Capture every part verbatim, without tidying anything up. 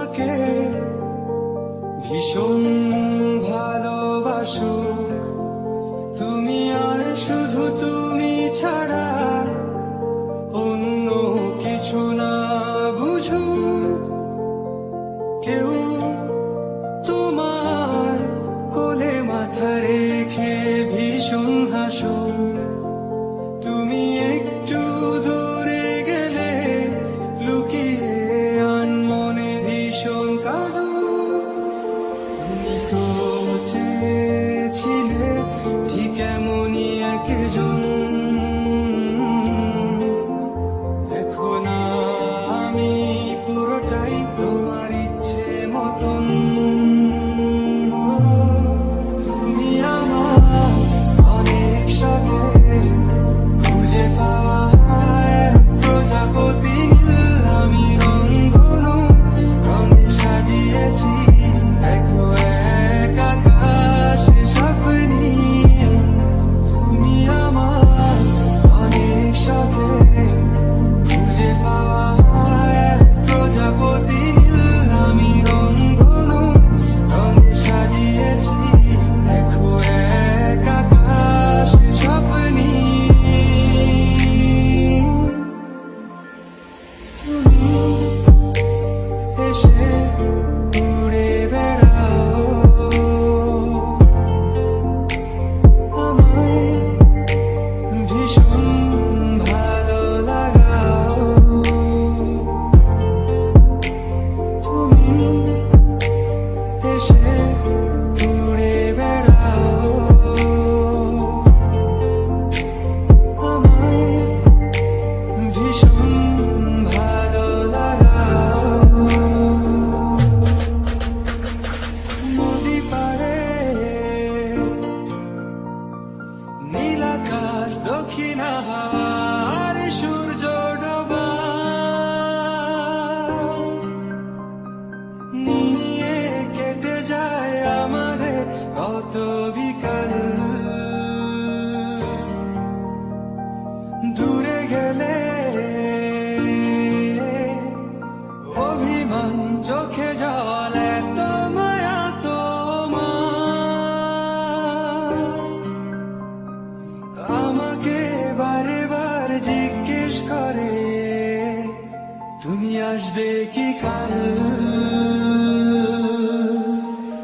তোমাকে ভীষণ ভালোবাসো তুমি, আর শুধু তুমি ছাড়া অন্য কিছু না বুঝো কেউ। তোমার কোলে মাথা রেখে ভীষণ হাসো, তুমি একটু দূরে গেলে লুকিয়ে আনমনে ভীষণ কাঁদো। তুমি তো চেয়েছিলে ঠিক এমনই একজন, দেখো না আমি পুরোটাই তোমার ইচ্ছে মতন। তুমি আমার অনেক সাথে খুঁজে পাওয়া প্রজাপতি নীল, আমি রংধনু রঙে সাজিয়েছি দেখো এক আকাশে স্বপ্নি। তুমি আমার অনেক সাথে খুঁজে পাওয়া প্রজাপতি নীল, আমি রংধনু রঙে সাজিয়েছি দেখো এক আকাশে স্বপ্নি। তুমি এসে উড়ে বেড়াও, আমায় ভীষণ ভালো লাগাও। তুমি এসে উড়ে বেড়াও, আমায় ভীষণ ভালো লাগাও। নদী পাড়ে নীল আকাশ, দক্ষিণ হাওয়া আর সূর্য ডোবা নিয়ে কেটে যায় আমাদের কত বিকাল। দূরে গেলে অভিমান, চোখে জল, এত মায়া তোমার। আমাকে বারে বার জিজ্ঞেস করে তুমি আসবে কি কাল।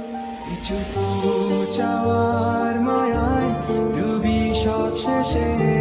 কিছু চাওয়ার মায়ায় ডুবি সব শেষে